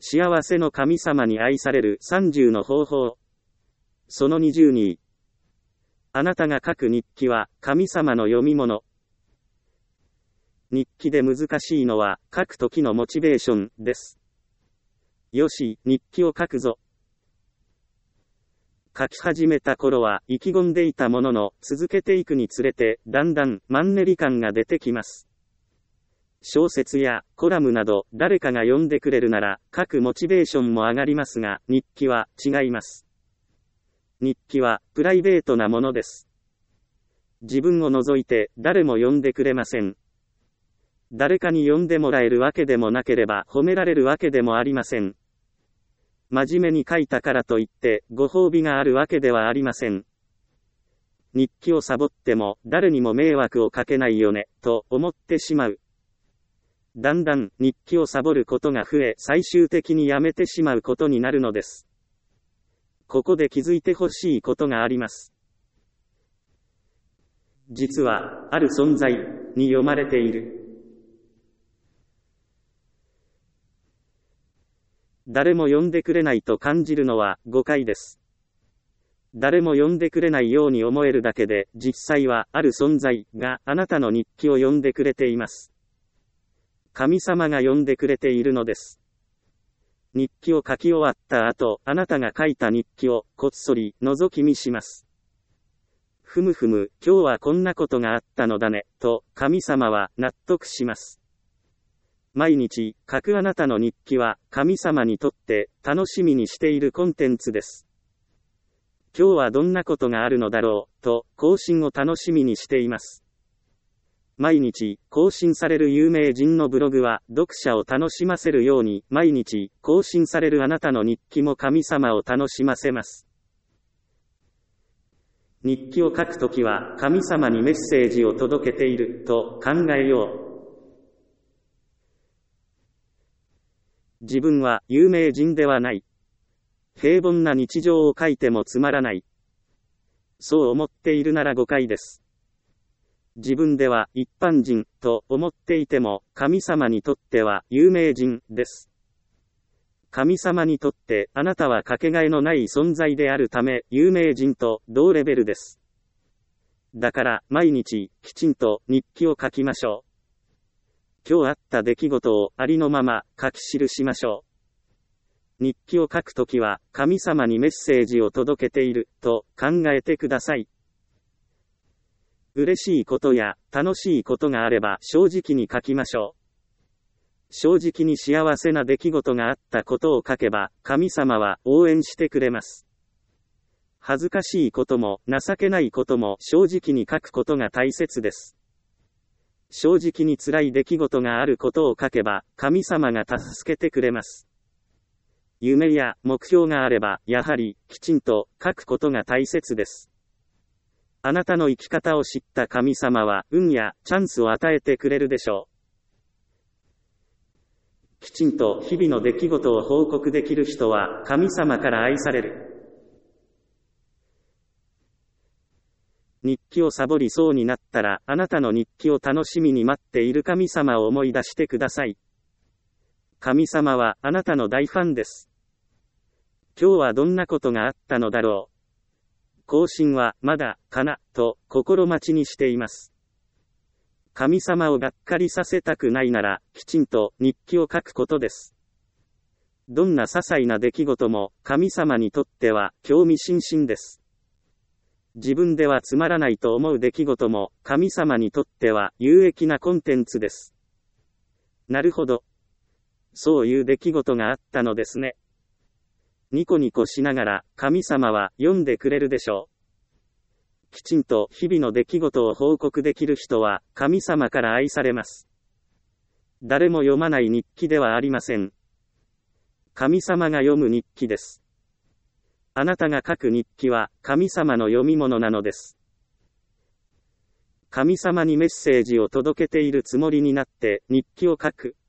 幸せの神様に愛される30の方法。その22。あなたが書く日記は神様の読み物。日記で難しいのは書くときのモチベーションです。よし、日記を書くぞ。書き始めた頃は意気込んでいたものの、続けていくにつれてだんだんマンネリ感が出てきます。小説やコラムなど誰かが読んでくれるなら書くモチベーションも上がりますが、日記は違います。日記はプライベートなものです。自分を除いて誰も読んでくれません。誰かに読んでもらえるわけでもなければ褒められるわけでもありません。真面目に書いたからといってご褒美があるわけではありません。日記をサボっても誰にも迷惑をかけないよね、と思ってしまう。だんだん日記をサボることが増え、最終的にやめてしまうことになるのです。ここで気づいてほしいことがあります。実は、ある存在に読まれている。誰も読んでくれないと感じるのは誤解です。誰も読んでくれないように思えるだけで、実際はある存在があなたの日記を読んでくれています。神様が読んでくれているのです。日記を書き終わった後、あなたが書いた日記をこっそり覗き見します。ふむふむ、今日はこんなことがあったのだね、と神様は納得します。毎日書くあなたの日記は神様にとって楽しみにしているコンテンツです。今日はどんなことがあるのだろう、と更新を楽しみにしています。毎日更新される有名人のブログは読者を楽しませるように、毎日更新されるあなたの日記も神様を楽しませます。日記を書くときは神様にメッセージを届けていると考えよう。自分は有名人ではない。平凡な日常を書いてもつまらない。そう思っているなら誤解です。自分では一般人と思っていても、神様にとっては有名人です。神様にとってあなたはかけがえのない存在であるため、有名人と同レベルです。だから毎日きちんと日記を書きましょう。今日あった出来事をありのまま書き記しましょう。日記を書くときは神様にメッセージを届けていると考えてください。嬉しいことや楽しいことがあれば正直に書きましょう。正直に幸せな出来事があったことを書けば神様は応援してくれます。恥ずかしいことも情けないことも正直に書くことが大切です。正直に辛い出来事があることを書けば神様が助けてくれます。夢や目標があればやはりきちんと書くことが大切です。あなたの生き方を知った神様は運やチャンスを与えてくれるでしょう。きちんと日々の出来事を報告できる人は神様から愛される。日記をサボりそうになったら、あなたの日記を楽しみに待っている神様を思い出してください。神様はあなたの大ファンです。今日はどんなことがあったのだろう。更新はまだかなと心待ちにしています。神様をがっかりさせたくないなら、きちんと日記を書くことです。どんな些細な出来事も神様にとっては興味津々です。自分ではつまらないと思う出来事も神様にとっては有益なコンテンツです。なるほど。そういう出来事があったのですね。ニコニコしながら神様は読んでくれるでしょう。きちんと日々の出来事を報告できる人は神様から愛されます。誰も読まない日記ではありません。神様が読む日記です。あなたが書く日記は神様の読み物なのです。神様にメッセージを届けているつもりになって日記を書く。